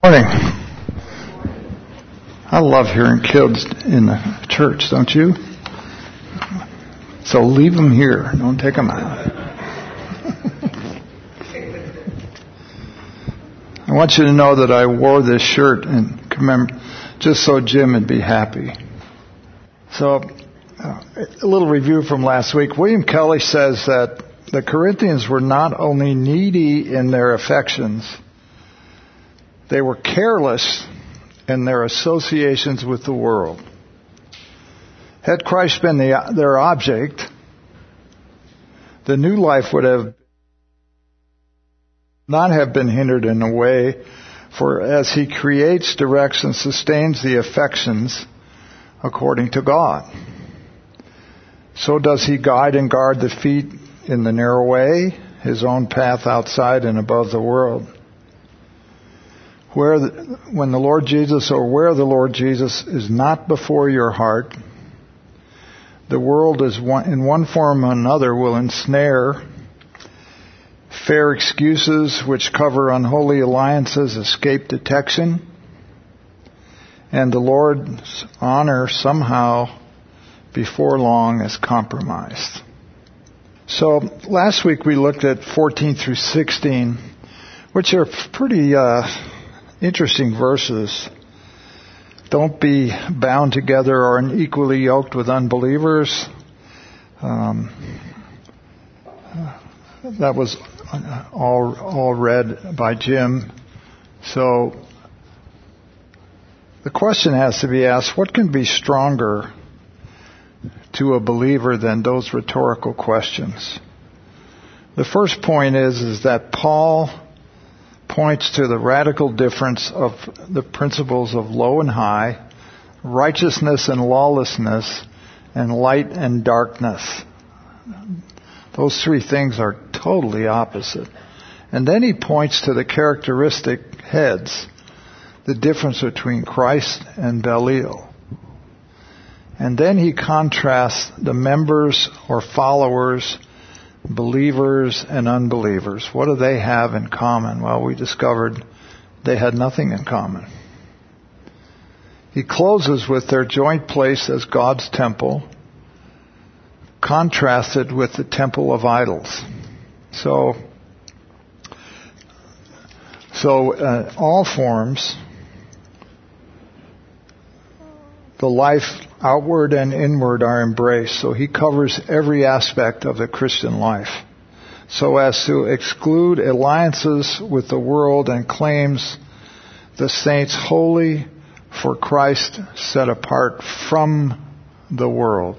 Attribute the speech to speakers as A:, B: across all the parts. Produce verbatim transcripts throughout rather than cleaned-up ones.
A: Morning. I love hearing kids in the church, don't you? So leave them here. Don't take them out. I want you to know that I wore this shirt and commemorate just so Jim would be happy. So, uh, a little review from last week. William Kelly says that the Corinthians were not only needy in their affections, they were careless in their associations with the world. Had Christ been the, their object, the new life would have not have been hindered in a way, for as he creates, directs, and sustains the affections according to God, so does he guide and guard the feet in the narrow way, his own path outside and above the world. Where the, when the Lord Jesus, or where the Lord Jesus is not before your heart, the world is one, in one form or another will ensnare. Fair excuses which cover unholy alliances escape detection, and the Lord's honor somehow before long is compromised. So last week we looked at fourteen through sixteen, which are pretty uh, interesting verses. Don't be bound together or unequally yoked with unbelievers. Um, that was all all read by Jim. So the question has to be asked: what can be stronger to a believer than those rhetorical questions? The first point is is that Paul points to the radical difference of the principles of low and high, righteousness and lawlessness, and light and darkness. Those three things are totally opposite. And then he points to the characteristic heads, the difference between Christ and Belial. And then he contrasts the members or followers, believers and unbelievers. What do they have in common? Well, we discovered they had nothing in common. He closes with their joint place as God's temple, contrasted with the temple of idols. So, so uh, all forms, the life outward and inward are embraced. So he covers every aspect of the Christian life, so as to exclude alliances with the world, and claims the saints holy for Christ, set apart from the world.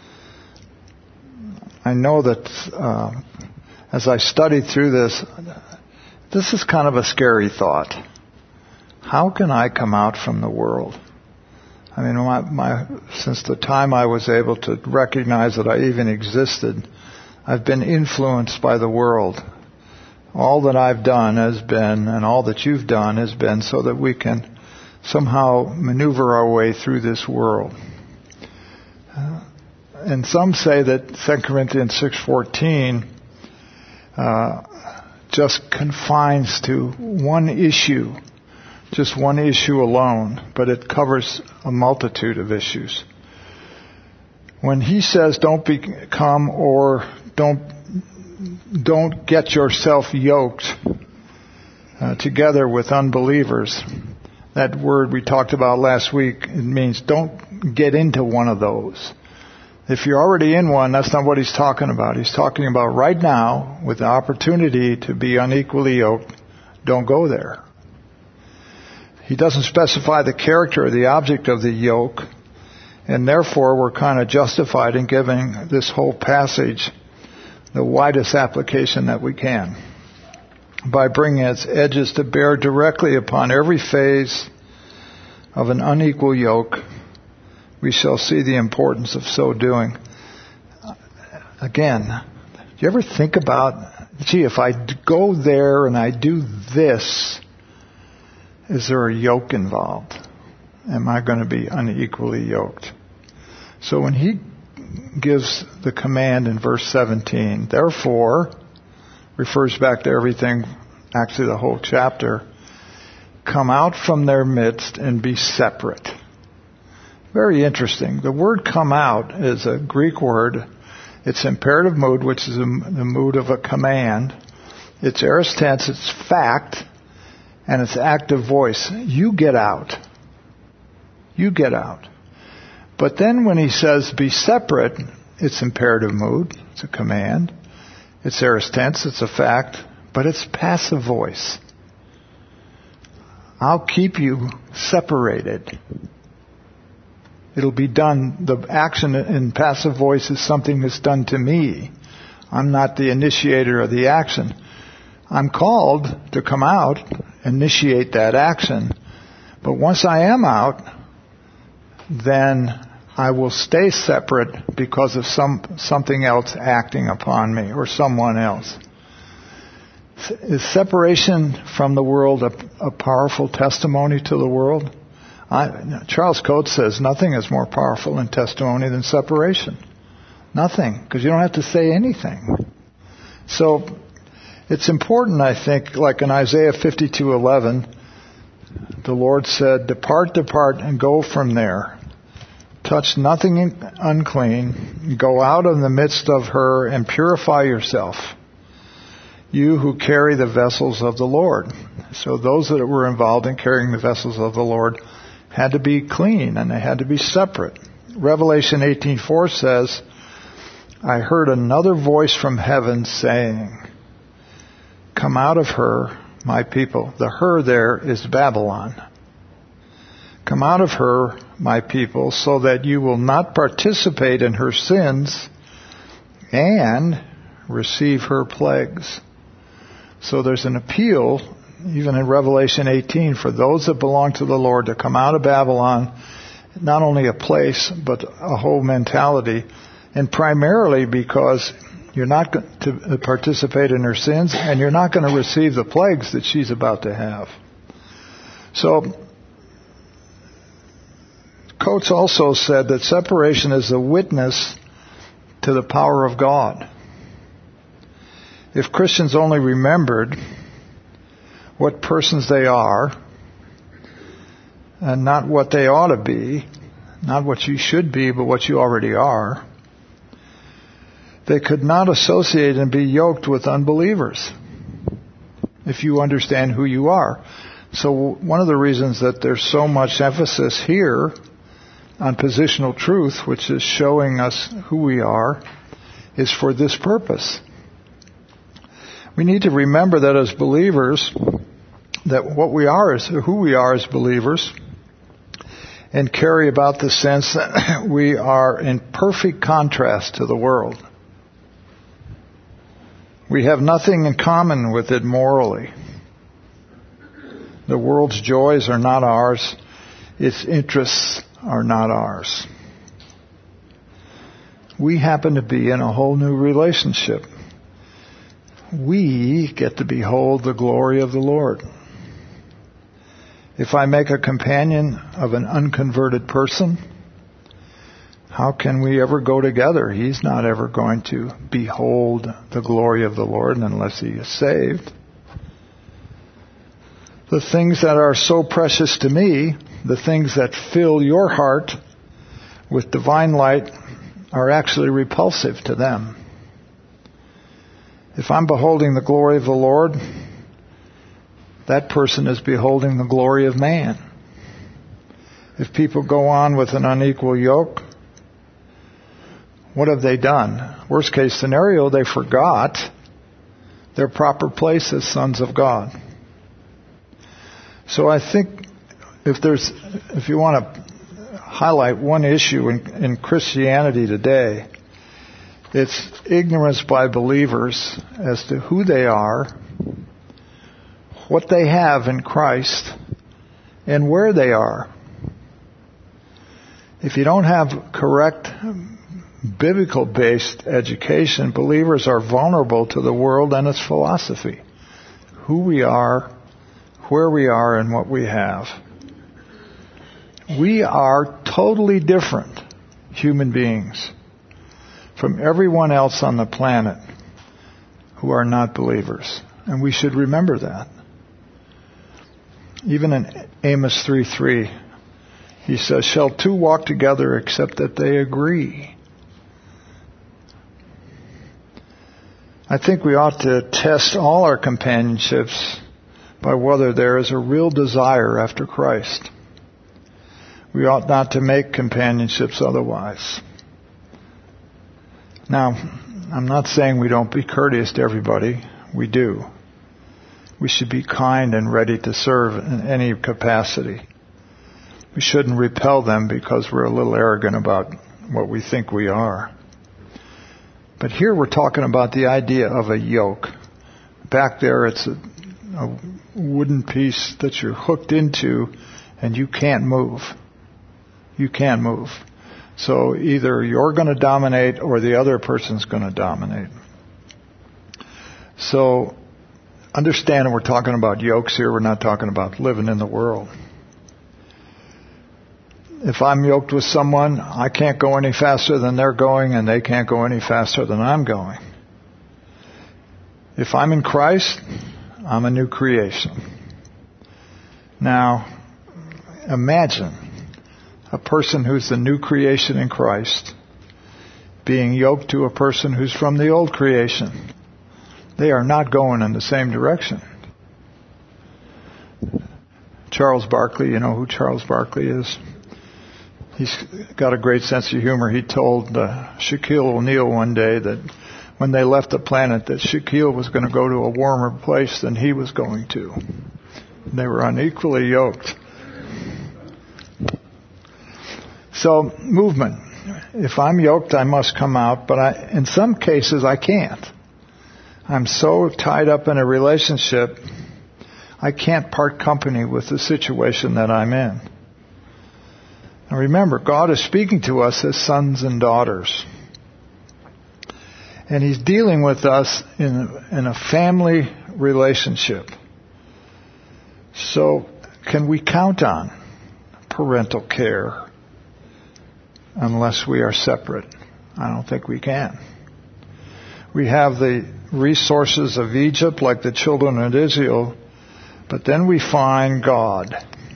A: I know that uh, as I studied through this, this is kind of a scary thought. How can I come out from the world? I mean, my, my, since the time I was able to recognize that I even existed, I've been influenced by the world. All that I've done has been, and all that you've done has been, so that we can somehow maneuver our way through this world. Uh, and some say that Second Corinthians six fourteen uh, just confines to one issue. Just one issue alone, but it covers a multitude of issues. When he says don't become or don't don't get yourself yoked uh, together with unbelievers, that word we talked about last week, it means don't get into one of those. If you're already in one, that's not what he's talking about. He's talking about right now, with the opportunity to be unequally yoked, don't go there. He doesn't specify the character or the object of the yoke, and therefore we're kind of justified in giving this whole passage the widest application that we can, by bringing its edges to bear directly upon every phase of an unequal yoke. We shall see the importance of so doing. Again, do you ever think about, gee, if I go there and I do this, is there a yoke involved? Am I going to be unequally yoked? So when he gives the command in verse seventeen, therefore, refers back to everything, actually the whole chapter, come out from their midst and be separate. Very interesting. The word come out is a Greek word. It's imperative mood, which is a, the mood of a command. It's aorist tense, it's fact, and it's active voice. You get out. You get out. But then when he says be separate, it's imperative mood, it's a command. It's aorist tense, it's a fact, but it's passive voice. I'll keep you separated. It'll be done, the action in passive voice is something that's done to me. I'm not the initiator of the action. I'm called to come out, initiate that action. But once I am out, then I will stay separate because of some something else acting upon me or someone else. Is separation from the world a, a powerful testimony to the world? I, Charles Coates says nothing is more powerful in testimony than separation. Nothing, because you don't have to say anything. So it's important, I think, like in Isaiah fifty-two eleven, the Lord said, "Depart, depart, and go from there. Touch nothing unclean. Go out in the midst of her and purify yourself, you who carry the vessels of the Lord." So those that were involved in carrying the vessels of the Lord had to be clean and they had to be separate. Revelation eighteen four says, "I heard another voice from heaven saying, 'Come out of her, my people.'" The her there is Babylon. "Come out of her, my people, so that you will not participate in her sins and receive her plagues." So there's an appeal, even in Revelation eighteen, for those that belong to the Lord to come out of Babylon, not only a place, but a whole mentality, and primarily because you're not going to participate in her sins, and you're not going to receive the plagues that she's about to have. So, Coates also said that separation is a witness to the power of God. If Christians only remembered what persons they are, and not what they ought to be, not what you should be, but what you already are, they could not associate and be yoked with unbelievers if you understand who you are. So one of the reasons that there's so much emphasis here on positional truth, which is showing us who we are, is for this purpose. We need to remember that as believers, that what we are is who we are as believers, and carry about the sense that we are in perfect contrast to the world. We have nothing in common with it morally. The world's joys are not ours. Its interests are not ours. We happen to be in a whole new relationship. We get to behold the glory of the Lord. If I make a companion of an unconverted person, how can we ever go together? He's not ever going to behold the glory of the Lord unless he is saved. The things that are so precious to me, the things that fill your heart with divine light, are actually repulsive to them. If I'm beholding the glory of the Lord, that person is beholding the glory of man. If people go on with an unequal yoke, what have they done? Worst case scenario, they forgot their proper place as sons of God. So I think if there's, if you want to highlight one issue in, in Christianity today, it's ignorance by believers as to who they are, what they have in Christ, and where they are. If you don't have correct biblical-based education, believers are vulnerable to the world and its philosophy. Who we are, where we are, and what we have. We are totally different human beings from everyone else on the planet who are not believers. And we should remember that. Even in Amos three three, he says, shall two walk together except that they agree? I think we ought to test all our companionships by whether there is a real desire after Christ. We ought not to make companionships otherwise. Now, I'm not saying we don't be courteous to everybody. We do. We should be kind and ready to serve in any capacity. We shouldn't repel them because we're a little arrogant about what we think we are. But here we're talking about the idea of a yoke. Back there it's a, a wooden piece that you're hooked into and you can't move. You can't move. So either you're going to dominate or the other person's going to dominate. So understand we're talking about yokes here. We're not talking about living in the world. If I'm yoked with someone, I can't go any faster than they're going, and they can't go any faster than I'm going. If I'm in Christ, I'm a new creation. Now, imagine a person who's the new creation in Christ being yoked to a person who's from the old creation. They are not going in the same direction. Charles Barkley, you know who Charles Barkley is? He's got a great sense of humor. He told uh, Shaquille O'Neal one day that when they left the planet that Shaquille was going to go to a warmer place than he was going to. They were unequally yoked. So, movement. If I'm yoked, I must come out, but I, in some cases I can't. I'm so tied up in a relationship, I can't part company with the situation that I'm in. Now remember, God is speaking to us as sons and daughters. And He's dealing with us in, in a family relationship. So, can we count on parental care unless we are separate? I don't think we can. We have the resources of Egypt like the children of Israel, but then we find God.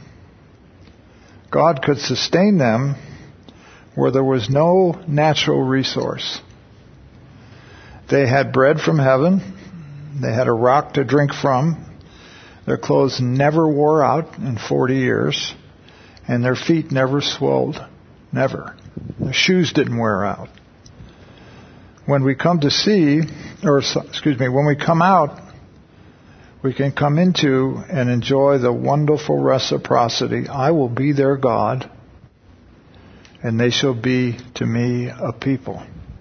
A: God could sustain them where there was no natural resource. They had bread from heaven. They had a rock to drink from. Their clothes never wore out in forty years. And their feet never swelled. Never. Their shoes didn't wear out. When we come to see, or excuse me, when we come out, we can come into and enjoy the wonderful reciprocity. I will be their God, and they shall be to me a people.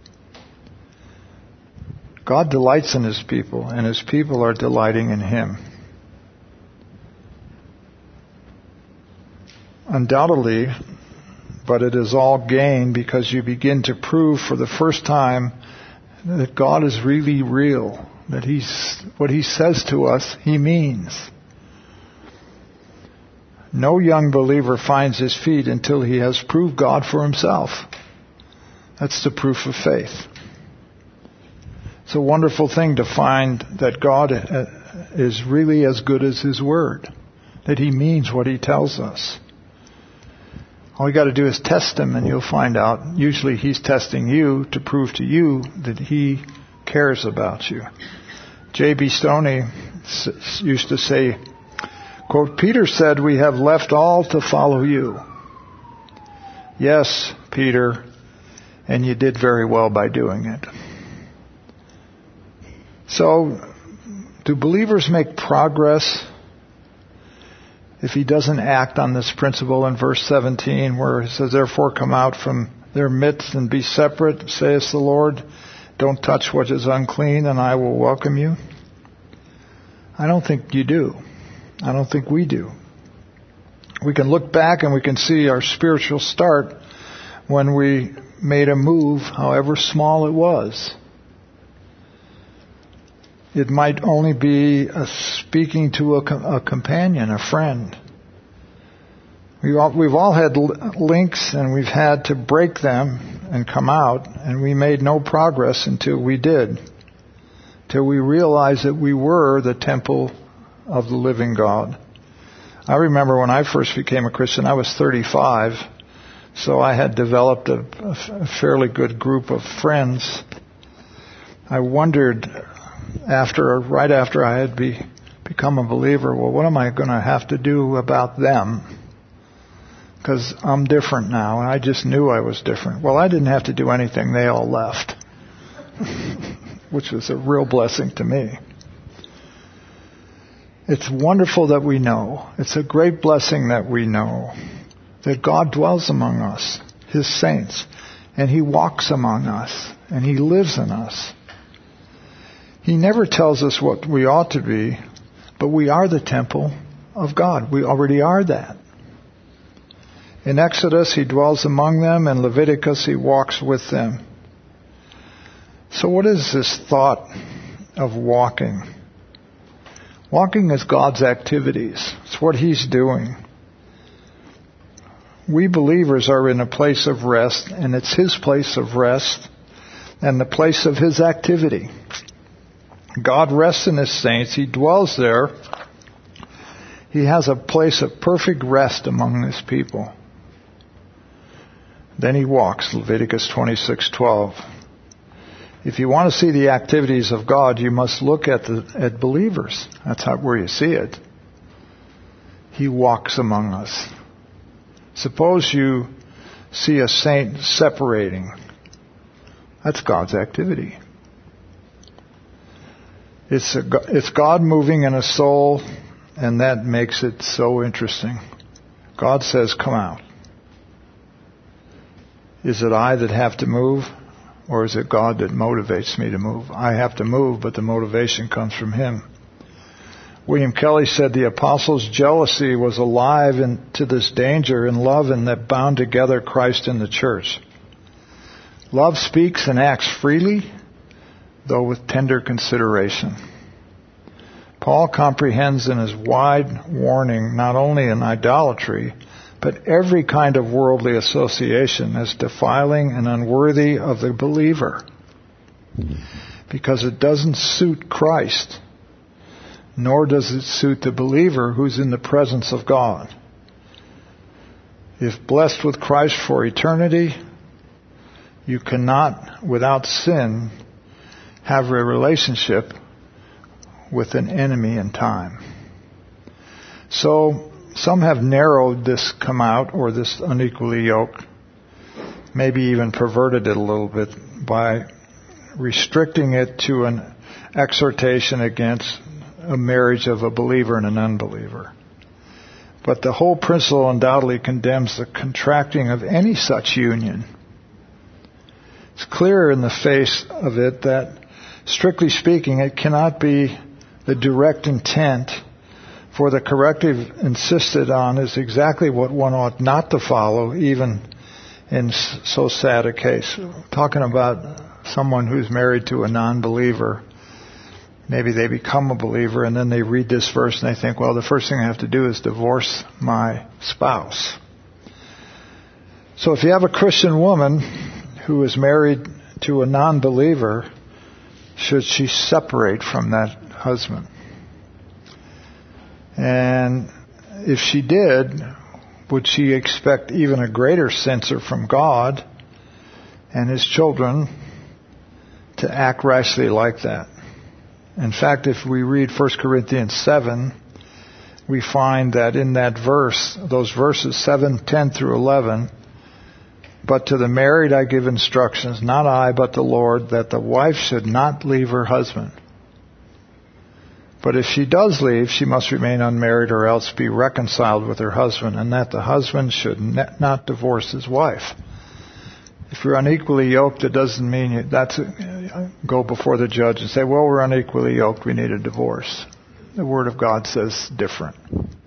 A: God delights in His people, and His people are delighting in Him. Undoubtedly, but it is all gain because you begin to prove for the first time that God is really real. That he's, what He says to us, He means. No young believer finds his feet until he has proved God for himself. That's the proof of faith. It's a wonderful thing to find that God is really as good as His Word. That He means what He tells us. All you got to do is test Him and you'll find out. Usually He's testing you to prove to you that He cares about you. J B Stoney used to say, quote, Peter said, we have left all to follow you. Yes, Peter, and you did very well by doing it. So, do believers make progress if he doesn't act on this principle in verse seventeen where it says, therefore come out from their midst and be separate, saith the Lord. Don't touch what is unclean, and I will welcome you. I don't think you do. I don't think we do. We can look back and we can see our spiritual start when we made a move, however small it was. It might only be a speaking to a, a companion, a friend. We all, we've all had links and we've had to break them and come out, and we made no progress until we did. Till we realized that we were the temple of the living God. I remember when I first became a Christian, I was thirty-five, so I had developed a, a fairly good group of friends. I wondered, after, right after I had be, become a believer, well, what am I going to have to do about them? Because I'm different now, and I just knew I was different. Well, I didn't have to do anything. They all left, which was a real blessing to me. It's wonderful that we know. It's a great blessing that we know that God dwells among us, His saints, and He walks among us, and He lives in us. He never tells us what we ought to be, but we are the temple of God. We already are that. In Exodus, He dwells among them. In Leviticus, He walks with them. So what is this thought of walking? Walking is God's activities. It's what He's doing. We believers are in a place of rest, and it's His place of rest and the place of His activity. God rests in His saints. He dwells there. He has a place of perfect rest among His people. Then He walks, Leviticus twenty-six twelve. If you want to see the activities of God, you must look at the at believers. That's how, where you see it. He walks among us. Suppose you see a saint separating. That's God's activity. It's a, it's God moving in a soul, and that makes it so interesting. God says, come out. Is it I that have to move? Or is it God that motivates me to move? I have to move, but the motivation comes from Him. William Kelly said the apostles' jealousy was alive in, to this danger in love, and that bound together Christ and the church. Love speaks and acts freely, though with tender consideration. Paul comprehends in his wide warning not only in idolatry, but every kind of worldly association as defiling and unworthy of the believer, because it doesn't suit Christ, nor does it suit the believer who's in the presence of God. If blessed with Christ for eternity, you cannot, without sin, have a relationship with an enemy in time. So, some have narrowed this come out, or this unequally yoked, maybe even perverted it a little bit by restricting it to an exhortation against a marriage of a believer and an unbeliever. But the whole principle undoubtedly condemns the contracting of any such union. It's clear in the face of it that, strictly speaking, it cannot be the direct intent, for the corrective insisted on is exactly what one ought not to follow, even in so sad a case. Talking about someone who's married to a non-believer. Maybe they become a believer and then they read this verse and they think, well, the first thing I have to do is divorce my spouse. So if you have a Christian woman who is married to a non-believer, should she separate from that husband? And if she did, would she expect even a greater censure from God and His children to act rashly like that? In fact, if we read First Corinthians seven, we find that in that verse, those verses seven, ten through eleven, but to the married I give instructions, not I, but the Lord, that the wife should not leave her husband. But if she does leave, she must remain unmarried or else be reconciled with her husband, and that the husband should not divorce his wife. If you're unequally yoked, it doesn't mean you, that's a, go before the judge and say, well, we're unequally yoked, we need a divorce. The Word of God says different.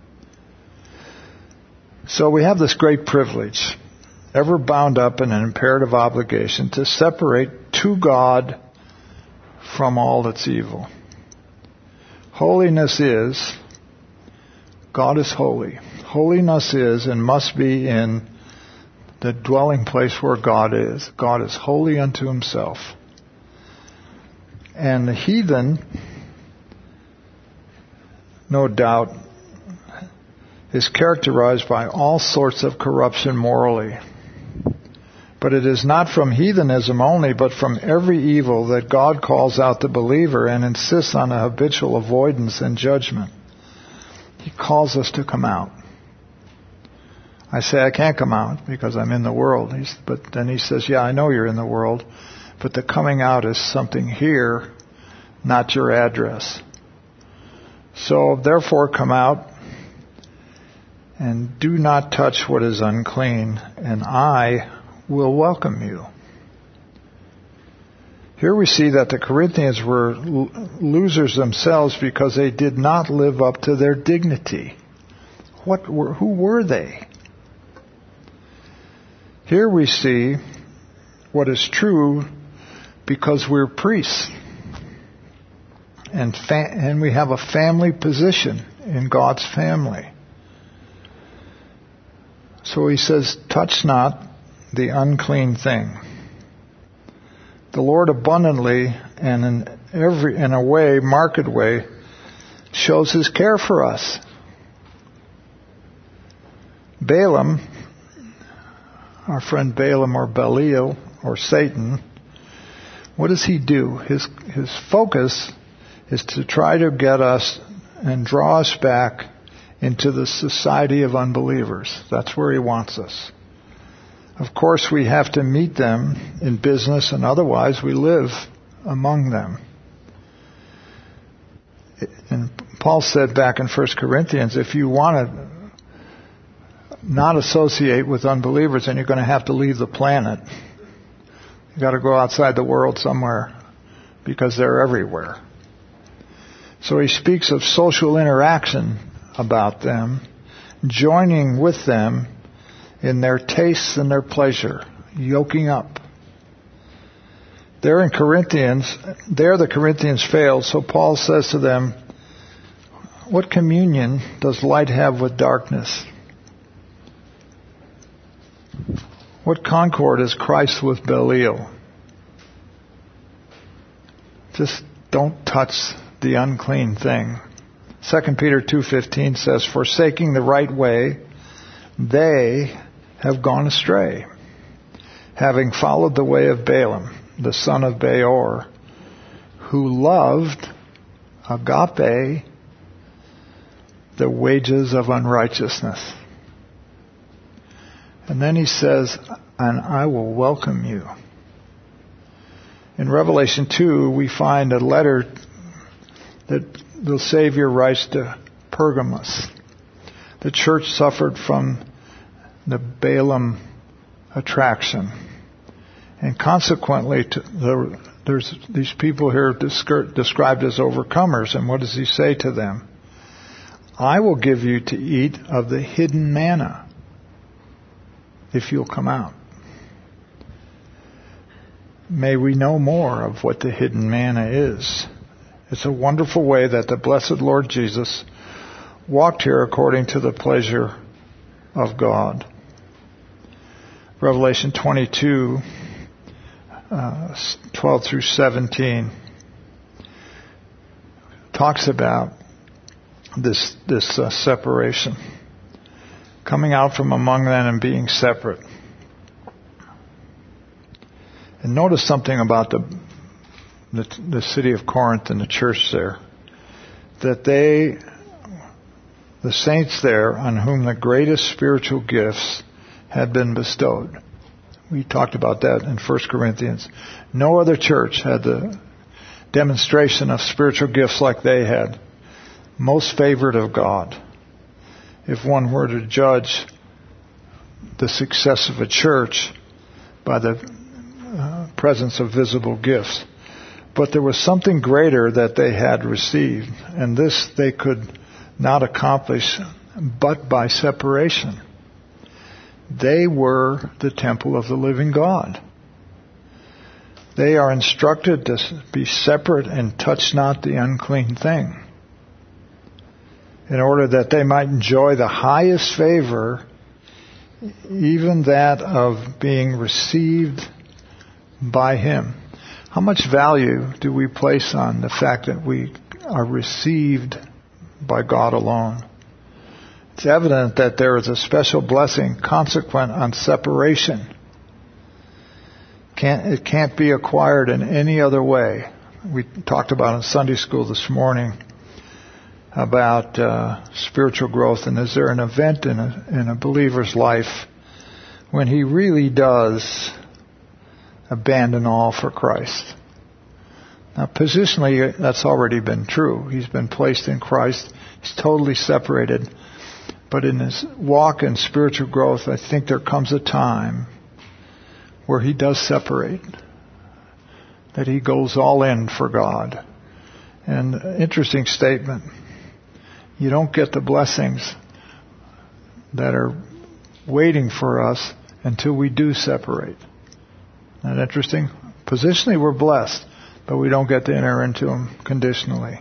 A: So we have this great privilege, ever bound up in an imperative obligation to separate to God from all that's evil. Holiness is, God is holy. Holiness is and must be in the dwelling place where God is. God is holy unto Himself. And the heathen, no doubt, is characterized by all sorts of corruption morally. But it is not from heathenism only, but from every evil that God calls out the believer and insists on a habitual avoidance and judgment. He calls us to come out. I say I can't come out because I'm in the world. He's, but then he says, yeah, I know you're in the world, but the coming out is something here, not your address. So therefore come out and do not touch what is unclean, and I will welcome you. Here we see that the Corinthians were losers themselves because they did not live up to their dignity. What were, who were they? Here we see what is true because we're priests. And, fa- and we have a family position in God's family. So he says, touch not the unclean thing. The Lord abundantly and in every in a way, marked way, shows his care for us. Balaam, our friend Balaam or Belial or Satan, what does he do? His his focus is to try to get us and draw us back into the society of unbelievers. That's where he wants us. Of course, we have to meet them in business and otherwise we live among them. And Paul said back in First Corinthians, if you want to not associate with unbelievers, then you're going to have to leave the planet. You've got to go outside the world somewhere because they're everywhere. So he speaks of social interaction about them, joining with them in their tastes and their pleasure, yoking up. There in Corinthians, there the Corinthians failed, so Paul says to them, what communion does light have with darkness? What concord is Christ with Belial? Just don't touch the unclean thing. Second Peter two fifteen says, forsaking the right way, they have gone astray, having followed the way of Balaam, the son of Beor, who loved, agape, the wages of unrighteousness. And then he says, and I will welcome you. In Revelation two, we find a letter that the Savior writes to Pergamos. The church suffered from the Balaam attraction. And consequently, to the, there's these people here described as overcomers. And what does he say to them? I will give you to eat of the hidden manna if you'll come out. May we know more of what the hidden manna is. It's a wonderful way that the blessed Lord Jesus walked here according to the pleasure of God. Revelation twenty-two, uh, twelve through seventeen talks about this this uh, separation, coming out from among them and being separate. And notice something about the, the the city of Corinth and the church there, that they, the saints there, on whom the greatest spiritual gifts had been bestowed. We talked about that in First Corinthians. No other church had the demonstration of spiritual gifts like they had. Most favored of God. If one were to judge the success of a church by the uh, presence of visible gifts. But there was something greater that they had received, and this they could not accomplish but by separation. They were the temple of the living God. They are instructed to be separate and touch not the unclean thing, in order that they might enjoy the highest favor, even that of being received by Him. How much value do we place on the fact that we are received by God alone? it's evident that there is a special blessing consequent on separation. Can't, it can't be acquired in any other way. We talked about in Sunday school this morning about uh, spiritual growth, and is there an event in a, in a believer's life when he really does abandon all for Christ? Now, positionally, that's already been true. He's been placed in Christ. He's totally separated. But in his walk in spiritual growth, I think there comes a time where he does separate, that he goes all in for God. And interesting statement. You don't get the blessings that are waiting for us until we do separate. Isn't that interesting? Positionally, we're blessed, but we don't get to enter into them conditionally.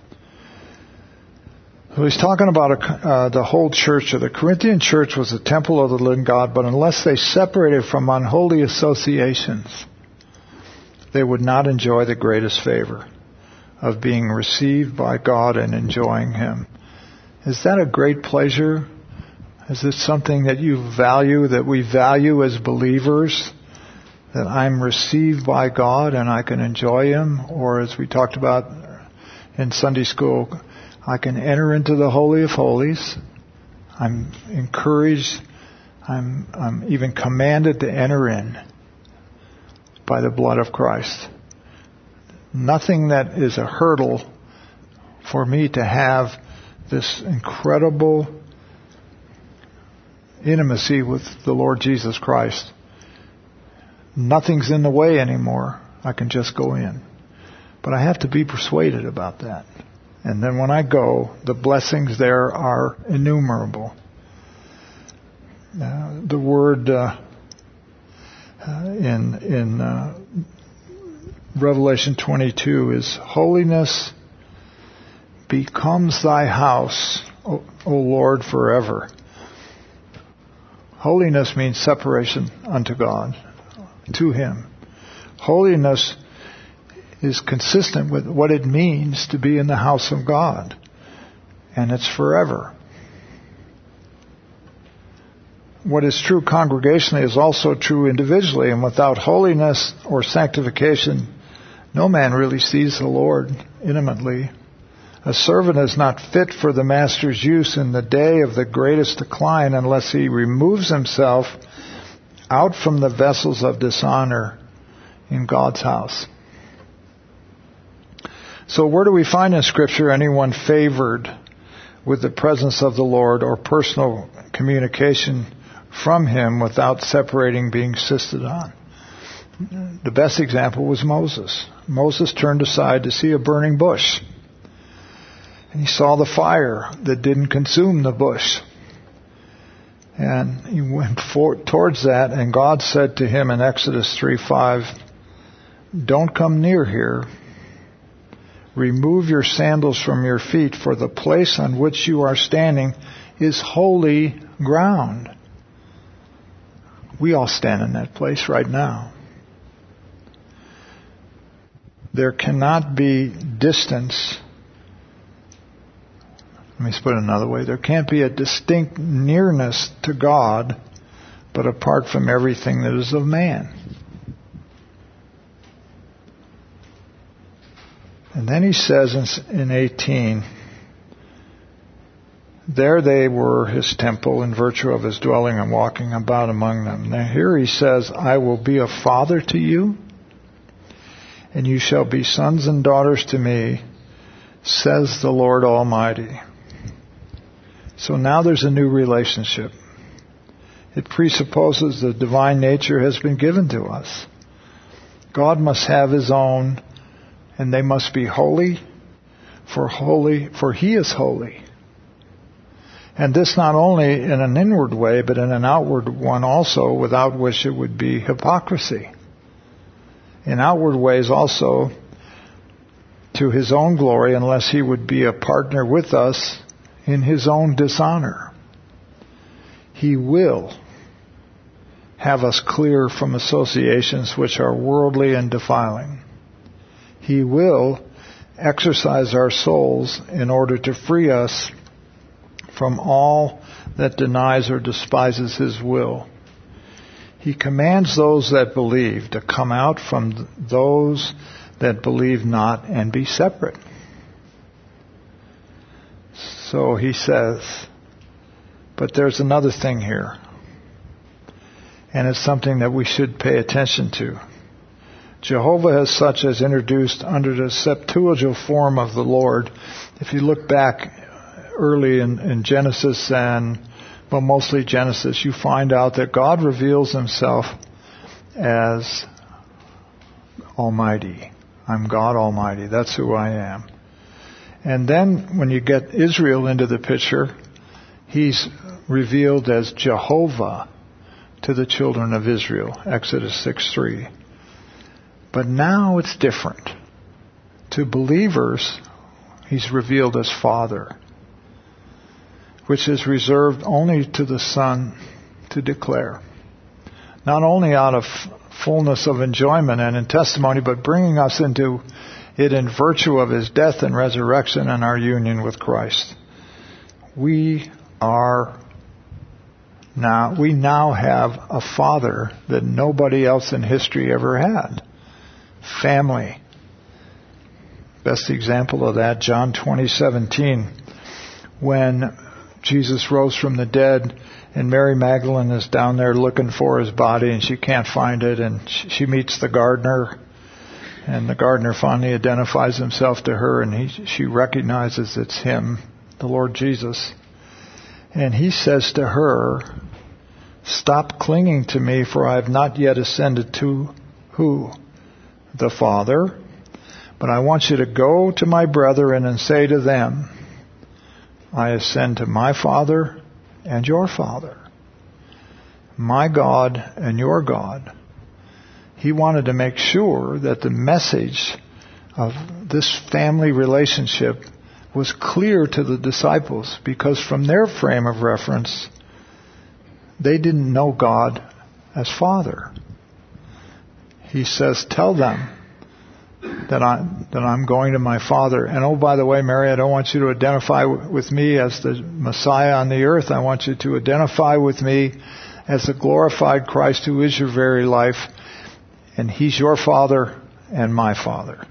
A: So he's talking about a, uh, the whole church. The Corinthian church was the temple of the living God, but unless they separated from unholy associations, they would not enjoy the greatest favor of being received by God and enjoying Him. Is that a great pleasure? Is it something that you value, that we value as believers? That I'm received by God and I can enjoy Him? Or as we talked about in Sunday school, I can enter into the Holy of Holies. I'm encouraged, I'm, I'm even commanded to enter in by the blood of Christ. Nothing that is a hurdle for me to have this incredible intimacy with the Lord Jesus Christ. Nothing's in the way anymore. I can just go in. But I have to be persuaded about that. And then when I go, the blessings there are innumerable. Uh, the word uh, uh, in in uh, Revelation twenty-two is holiness becomes thy house, O, o Lord, forever. Holiness means separation unto God, to Him. Holiness is consistent with what it means to be in the house of God. And it's forever. What is true congregationally is also true individually. And without holiness or sanctification, no man really sees the Lord intimately. A servant is not fit for the master's use in the day of the greatest decline unless he removes himself out from the vessels of dishonor in God's house. So where do we find in Scripture anyone favored with the presence of the Lord or personal communication from Him without separating, being insisted on? The best example was Moses. Moses turned aside to see a burning bush. And he saw the fire that didn't consume the bush. And he went for, towards that, and God said to him in Exodus three five, don't come near here. Remove your sandals from your feet, for the place on which you are standing is holy ground. We all stand in that place right now. There cannot be distance. Let me put it another way. There can't be a distinct nearness to God, but apart from everything that is of man. And then he says in eighteen, there they were His temple in virtue of His dwelling and walking about among them. Now here he says, I will be a father to you, and you shall be sons and daughters to me, says the Lord Almighty. So now there's a new relationship. It presupposes the divine nature has been given to us. God must have His own, and they must be holy, for holy, for He is holy. And this not only in an inward way, but in an outward one also, without which it would be hypocrisy. In outward ways also, to His own glory, unless He would be a partner with us in His own dishonor. He will have us clear from associations which are worldly and defiling. He will exercise our souls in order to free us from all that denies or despises his will. He commands those that believe to come out from those that believe not and be separate. So he says, but there's another thing here. And it's something that we should pay attention to. Jehovah as such is introduced under the Septuagintal form of the Lord. If you look back early in, in Genesis and, well, mostly Genesis, you find out that God reveals himself as Almighty. I'm God Almighty. That's who I am. And then when you get Israel into the picture, he's revealed as Jehovah to the children of Israel, Exodus six three. But now it's different. To believers, he's revealed as Father, which is reserved only to the Son to declare. Not only out of fullness of enjoyment and in testimony, but bringing us into it in virtue of his death and resurrection and our union with Christ. We are now, we now have a Father that nobody else in history ever had. Family. Best example of that, John twenty seventeen, when Jesus rose from the dead and Mary Magdalene is down there looking for his body and she can't find it, and she meets the gardener, and the gardener finally identifies himself to her, and he, she recognizes it's him, the Lord Jesus. And he says to her, stop clinging to me, for I have not yet ascended to who? The Father. But I want you to go to my brethren and say to them, I ascend to my Father and your Father, my God and your God. He wanted to make sure that the message of this family relationship was clear to the disciples, because from their frame of reference, they didn't know God as Father. He says, tell them that, I, that I'm going to my Father. And oh, by the way, Mary, I don't want you to identify with me as the Messiah on the earth. I want you to identify with me as the glorified Christ who is your very life. And he's your Father and my Father.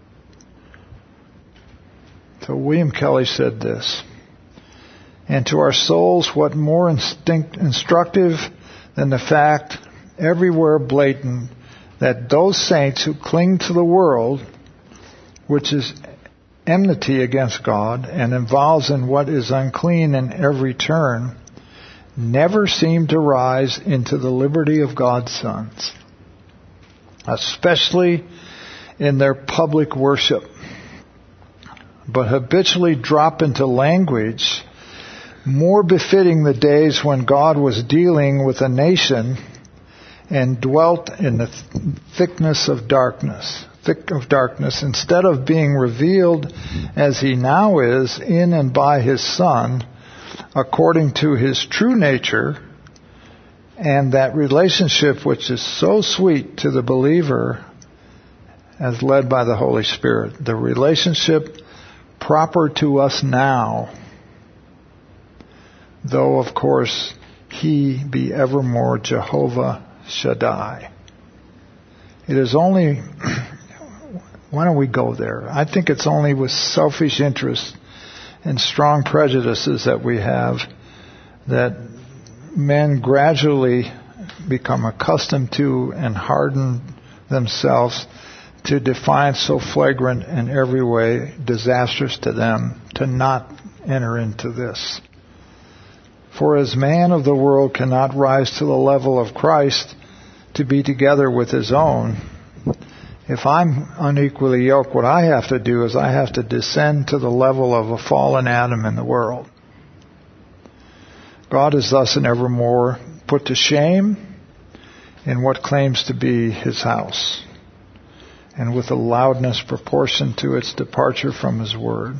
A: So William Kelly said this, and to our souls, what more instinct, instructive than the fact, everywhere blatant, that those saints who cling to the world, which is enmity against God and involves in what is unclean in every turn, never seem to rise into the liberty of God's sons, especially in their public worship, but habitually drop into language more befitting the days when God was dealing with a nation and dwelt in the th- thickness of darkness, thick of darkness, instead of being revealed as he now is in and by his Son, according to his true nature, and that relationship which is so sweet to the believer as led by the Holy Spirit. The relationship proper to us now, though, of course, he be evermore Jehovah Shaddai. It is only, why don't we go there? I think it's only with selfish interest and strong prejudices that we have that men gradually become accustomed to and harden themselves to defiance so flagrant and every way disastrous to them to not enter into this. For as man of the world cannot rise to the level of Christ to be together with his own, if I'm unequally yoked, what I have to do is I have to descend to the level of a fallen Adam in the world. God is thus and evermore put to shame in what claims to be his house, and with a loudness proportioned to its departure from his word.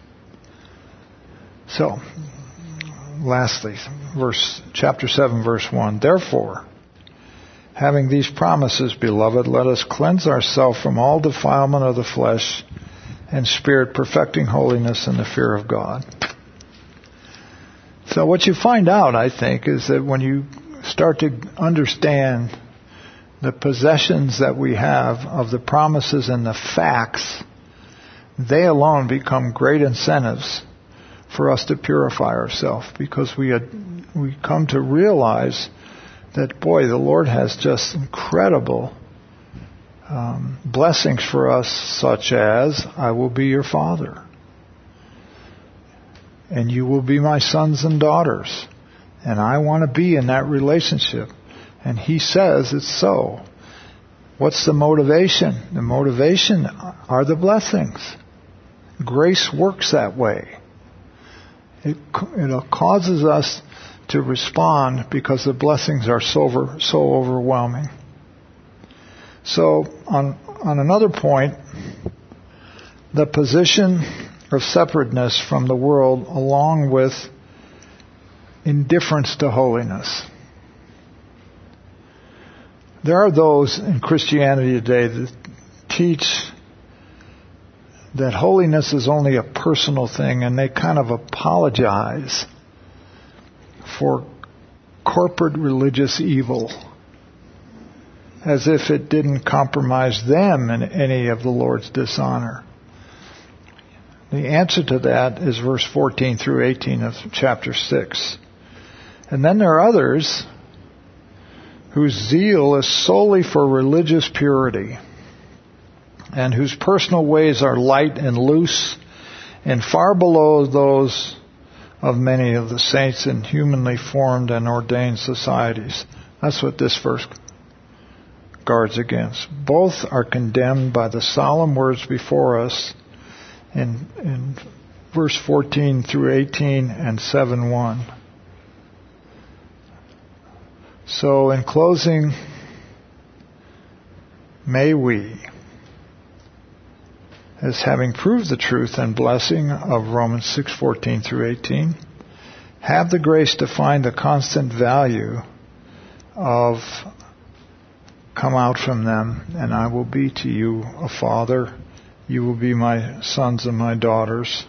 A: So, lastly, verse chapter seven, verse one. Therefore, having these promises, beloved, let us cleanse ourselves from all defilement of the flesh and spirit, perfecting holiness in the fear of God. So what you find out, I think, is that when you start to understand the possessions that we have of the promises and the facts, they alone become great incentives for us to purify ourselves, because we had, we come to realize that, boy, the Lord has just incredible um, blessings for us, such as, I will be your father, and you will be my sons and daughters, and I want to be in that relationship. And he says it's so. What's the motivation? The motivation are the blessings. Grace works that way. It, it causes us to respond because the blessings are so, over, so overwhelming. So on, on another point, the position of separateness from the world along with indifference to holiness. There are those in Christianity today that teach that holiness is only a personal thing, and they kind of apologize for corporate religious evil as if it didn't compromise them in any of the Lord's dishonor. The answer to that is verse fourteen through eighteen of chapter six. And then there are others whose zeal is solely for religious purity, and whose personal ways are light and loose and far below those of many of the saints in humanly formed and ordained societies. That's what this verse guards against. Both are condemned by the solemn words before us in, in verse fourteen through eighteen and seven one. So in closing, may we, as having proved the truth and blessing of Romans six fourteen through eighteen, have the grace to find the constant value of come out from them, and I will be to you a father, you will be my sons and my daughters.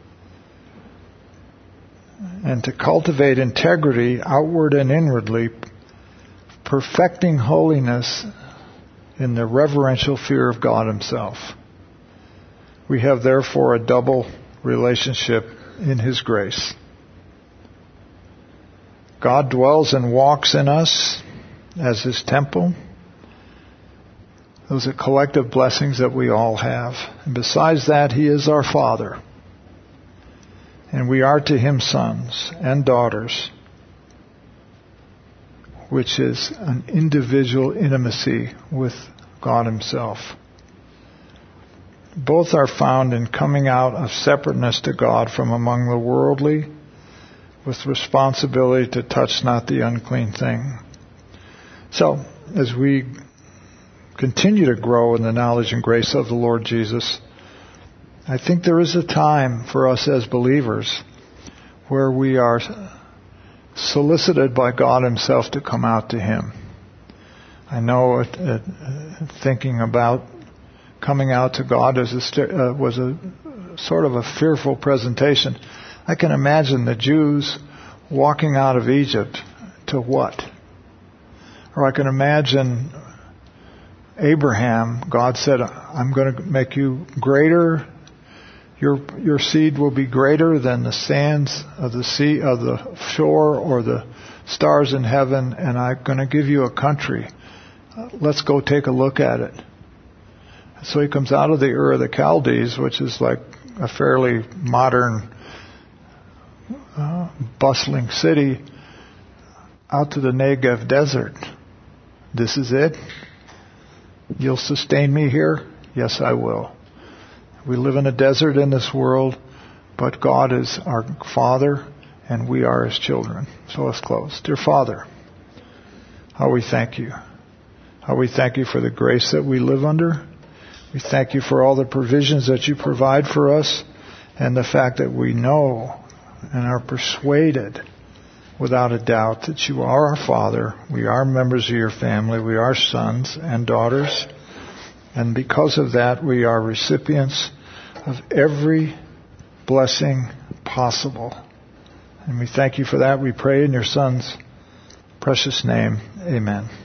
A: And to cultivate integrity outward and inwardly, perfecting holiness in the reverential fear of God himself. We have therefore a double relationship in his grace. God dwells and walks in us as his temple. Those are collective blessings that we all have. And besides that, he is our Father. And we are to him sons and daughters, which is an individual intimacy with God himself. Both are found in coming out of separateness to God from among the worldly, with responsibility to touch not the unclean thing. So, as we continue to grow in the knowledge and grace of the Lord Jesus, I think there is a time for us as believers where we are solicited by God himself to come out to him. I know it, it, thinking about coming out to God as a, uh, was a sort of a fearful presentation. I can imagine the Jews walking out of Egypt to what? Or I can imagine Abraham, God said, I'm going to make you greater. Your your seed will be greater than the sands of the sea, of the shore, or the stars in heaven, and I'm going to give you a country. Uh, let's go take a look at it. So he comes out of the Ur of the Chaldees, which is like a fairly modern, uh, bustling city, out to the Negev desert. This is it? You'll sustain me here? Yes, I will. We live in a desert in this world, but God is our Father, and we are his children. So let's close. Dear Father, how we thank you. How we thank you for the grace that we live under. We thank you for all the provisions that you provide for us, and the fact that we know and are persuaded without a doubt that you are our Father. We are members of your family. We are sons and daughters. And because of that, we are recipients of every blessing possible. And we thank you for that. We pray in your Son's precious name. Amen.